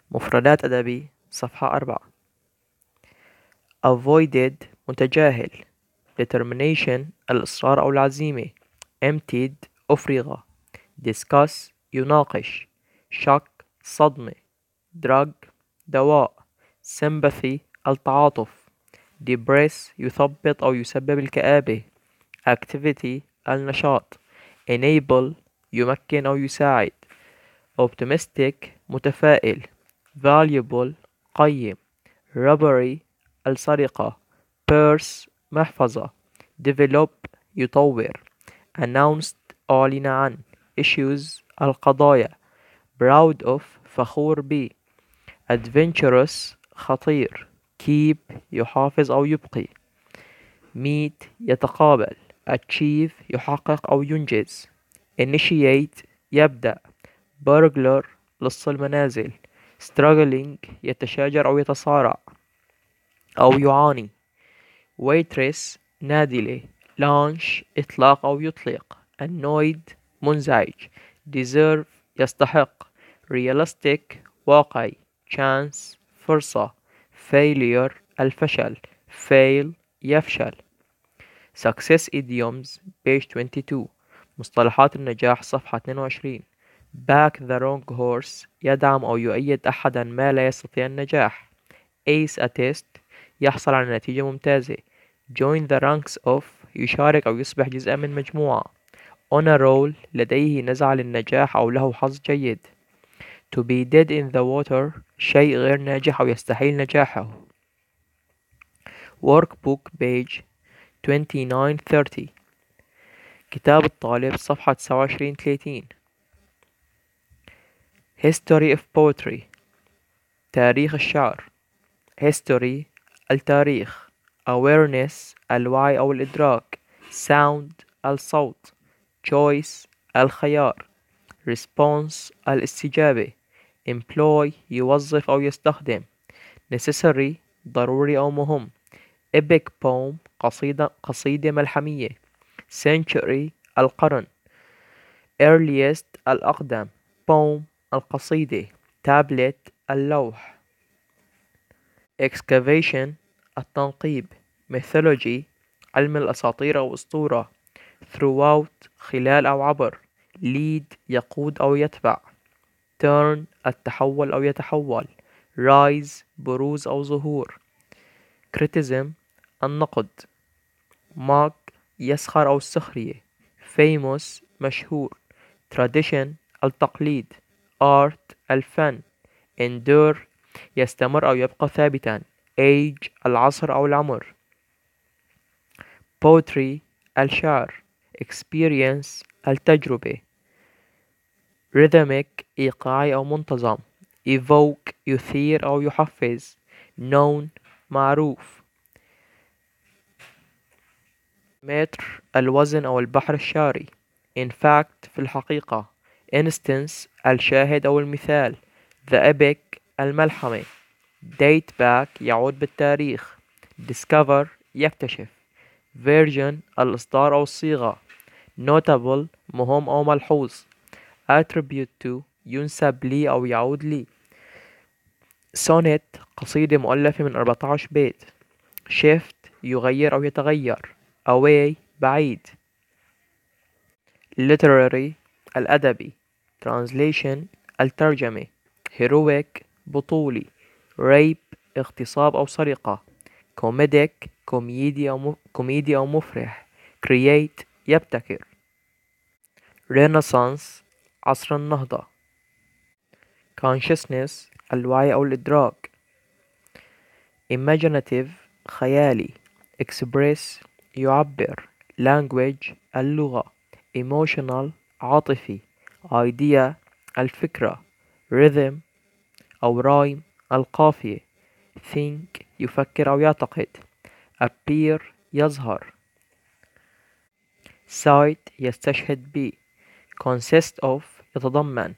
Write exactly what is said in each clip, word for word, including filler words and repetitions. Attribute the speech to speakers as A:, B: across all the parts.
A: مفردات أدبي صفحة أربعة. avoided متجاهل. determination الإصرار أو العزيمة. emptied أفرغ. discuss يناقش. shock صدمة. drug دواء. sympathy التعاطف. depress يثبط أو يسبب الكآبة. activity النشاط. enable يمكن أو يساعد. optimistic متفائل. valuable قيم. robbery السرقة. purse محفظة. develop يطور. announced أعلن عن. issues القضايا. proud of فخور ب. adventurous خطير. keep يحافظ أو يبقي. meet يتقابل. achieve يحقق أو ينجز. initiate يبدأ. burglar لص المنازل. struggling يتشاجر أو يتصارع أو يعاني. waitress نادلة. launch إطلاق أو يطلق. annoyed منزعج. deserve يستحق. realistic واقعي. chance فرصة. failure الفشل. fail يفشل. success idioms page اثنين وعشرين. مصطلحات النجاح صفحة اثنين وعشرين. back the wrong horse يدعم أو يؤيد أحدا ما لا يستطيع النجاح. ace a test يحصل على نتيجة ممتازة. join the ranks of يشارك أو يصبح جزءا من مجموعة. on a roll لديه نزعة للنجاح أو له حظ جيد. to be dead in the water شيء غير ناجح أو يستحيل نجاحه. workbook page twenty-nine thirty. كتاب الطالب صفحة تسعة وعشرين ثلاثين. history of poetry تاريخ الشعر. history التاريخ. awareness الوعي أو الإدراك. sound الصوت. choice الخيار. response الاستجابة. employ يوظف أو يستخدم. necessary ضروري أو مهم. epic poem قصيدة قصيدة ملحمية. century القرن. earliest الأقدم. poem القصيدة. tablet اللوح. excavation التنقيب. mythology علم الأساطير أو أسطورة. throughout خلال أو عبر. lead يقود أو يتبع. turn التحول أو يتحول. rise بروز أو ظهور. criticism النقد. mock يسخر أو السخرية. famous مشهور. tradition التقليد. art الفن. endure يستمر أو يبقى ثابتا. age العصر أو العمر. poetry الشعر. experience التجربة. rhythmic إيقاعي أو منتظم. evoke يثير أو يحفز. known معروف. متر الوزن أو البحر الشاري. in fact في الحقيقة. instance الشاهد أو المثال. the epic الملحمة. date back يعود بالتاريخ. discover يكتشف. version الإصدار أو الصيغة. notable مهم أو ملحوظ. attribute to ينسب لي أو يعود لي. sonnet قصيدة مؤلفة من أربعة عشر بيت. shift يغير أو يتغير. away بعيد. literary الأدبي. translation الترجمة. heroic بطولي. rape اغتصاب أو سرقة. comedic كوميدي أو م... كوميدي أو مفرح. create يبتكر. renaissance عصر النهضة. consciousness الوعي أو الإدراك. imaginative خيالي. express يعبر. language اللغة. emotional عاطفي. idea الفكرة. rhythm أو rhyme القافية. think يفكر أو يعتقد. appear يظهر. cite يستشهد ب. consist of يتضمن.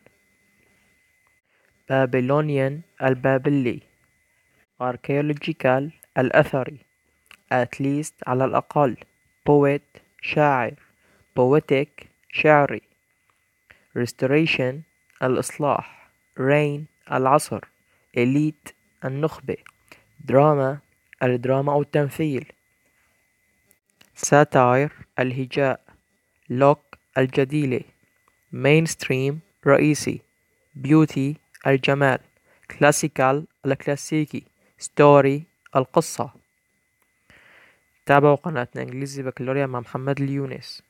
A: Babylonian البابلي. archaeological الأثري. at least على الأقل. poet شاعر. poetic شعري. restoration الإصلاح. rain العصر. إليت النخبة. دراما الدراما أو التمثيل. ساتاير الهجاء. لوك الجديلة. مينستريم رئيسي. بيوتي الجمال. كلاسيكال الكلاسيكي. ستوري القصة. تابعوا قناتنا إنجليزي بكالوريا مع محمد اليونس.